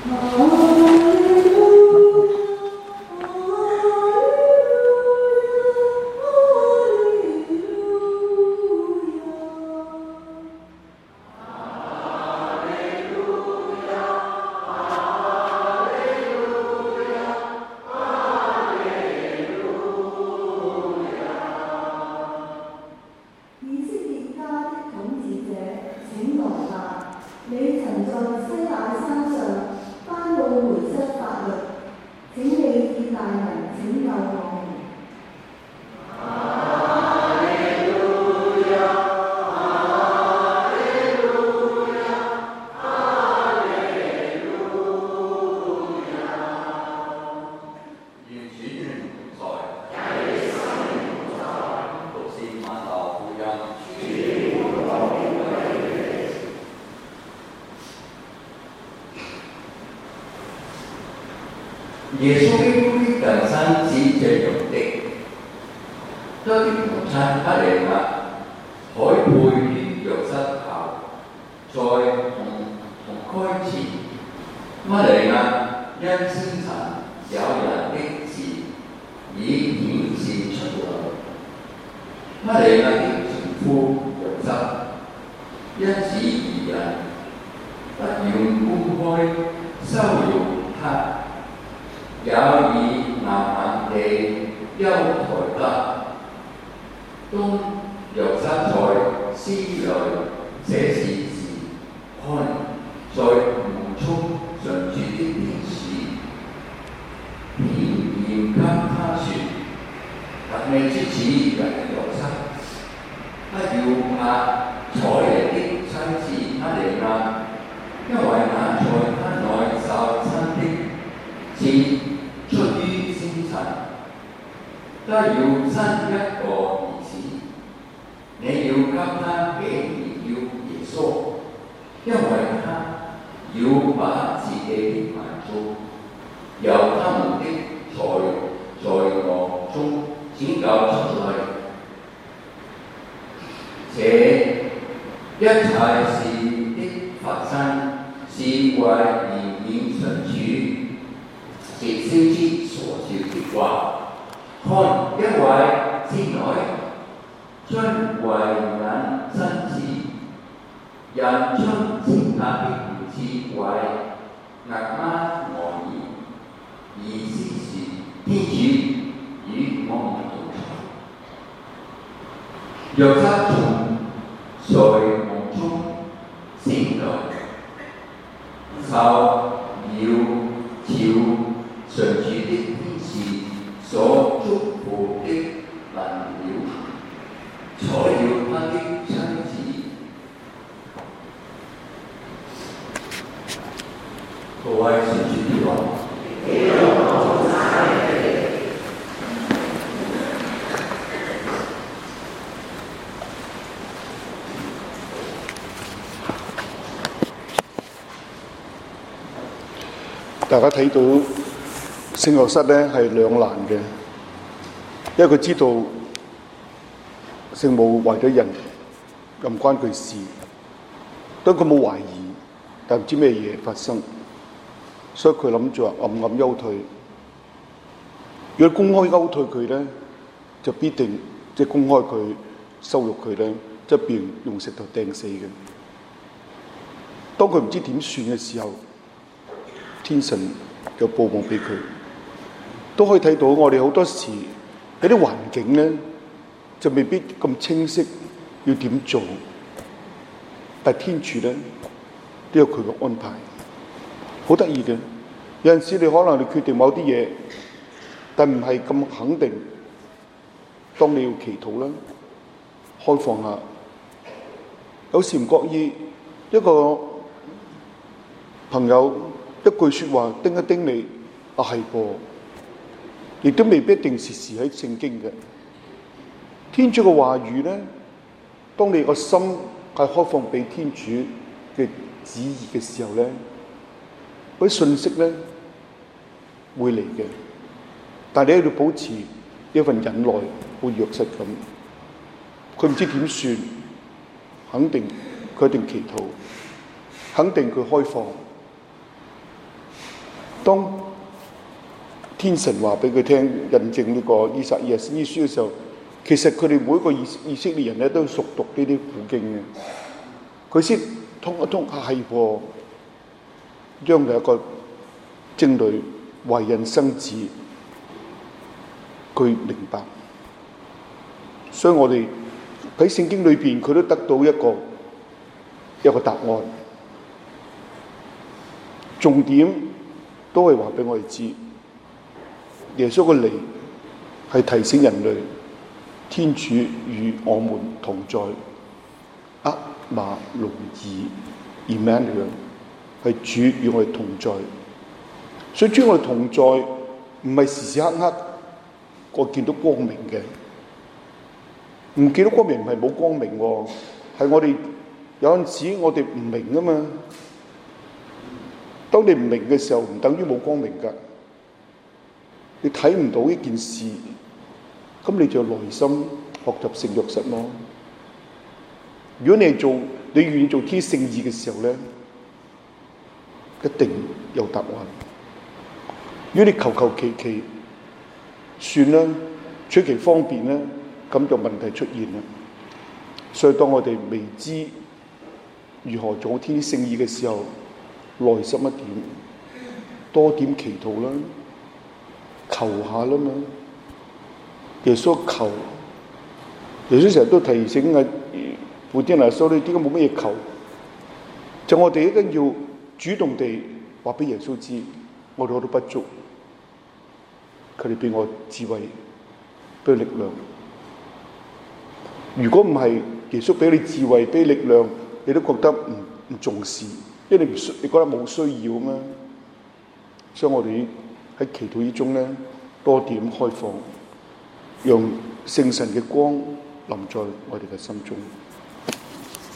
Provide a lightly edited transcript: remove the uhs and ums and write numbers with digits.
耶穌基督的人生是這樣的，他的母親瑪利亞許配於約瑟後，在同居前，瑪利亞因先神有人的事已顯示出來。瑪利亞的前夫約瑟因此二人不願公開羞辱他。也以硬硬地休抬他。當約瑟在思慮這事時，看在夢中上主的天使顯現給他說：特你出此人約瑟，不要怕采妮的妻子瑪利亞，因為那在他內受生的是出於先神，他要生一個兒子，你要給他起名叫耶穌，因為他要把自己的民族由他們的罪惡中拯救出來。這一切事的發生是為應驗上主藉先知所說的話。看，一位仙女將為人生子，人將稱他的名字為厄瑪挪爾，意思是天主與我們同在。約瑟從睡夢中醒來，受了上主的天使所祝福的能了，採了他的妻子。各位上主的話， 大家睇到聖約瑟咧係兩難嘅，因為佢知道聖母為咗人又唔關佢事，當佢冇懷疑，但唔知咩嘢發生，所以佢諗住話暗暗休退。如果公開休退佢咧，就必定即係公開佢羞辱佢咧，即係變用石頭掟死嘅。當佢唔知點算嘅時候，天神就報夢俾佢，都可以睇到我哋好多時有啲環境咧，就未必咁清晰要點做，但天主咧都有佢嘅安排，好得意嘅。有陣時你可能你決定某啲嘢，但唔係咁肯定。當你要祈禱啦，開放下，有時唔覺意一個朋友一句說話叮一叮你，啊係噃，亦都未必一定時時喺聖經嘅。天主嘅話語咧，當你個心係開放俾天主嘅旨意嘅時候咧，嗰啲信息咧會嚟嘅。但係你喺度保持一份忍耐，好約瑟咁，佢唔知點算，肯定佢一定祈禱，肯定佢開放。 當天神話俾佢聽，印證呢個以撒先知書嘅時候，其實佢哋每一個以色列人咧都熟讀呢啲古經嘅，佢先通一通係喎，將來一個貞女懷孕生子，佢明白。所以我哋喺聖經裏邊，佢都得到一個答案。重點都係話俾我哋知，耶穌嘅嚟係提醒人類，天主與我們同在。厄馬奴爾 Emmanuel 係主與我哋同在。所以主與我哋同在，唔係時時刻刻我見到光明嘅。唔見到光明唔係冇光明喎，係我哋有陣時我哋唔明啊嘛。當你唔明嘅時候，唔等於冇光明㗎。你睇唔到呢件事，咁你就耐心學習聖約瑟咯。如果你願意做天聖意嘅時候咧，一定有答案。如果你求求其其，算啦，取其方便咧，咁就問題出現啦。所以當我哋未知如何做天聖意嘅時候，耐心一點，多點祈禱啦，求下啦嘛。耶穌求，耶穌成日都提醒父天拿修，你點解冇乜嘢求？就我哋一定要主動地話俾耶穌知，我哋好多不足，佢哋俾我智慧，俾力量。如果唔係耶穌俾你智慧，俾力量，你都覺得唔重視，因為你覺得冇需要啊嘛。所以我哋喺祈禱之中咧，多點開放，讓聖神嘅光臨在我哋嘅心中。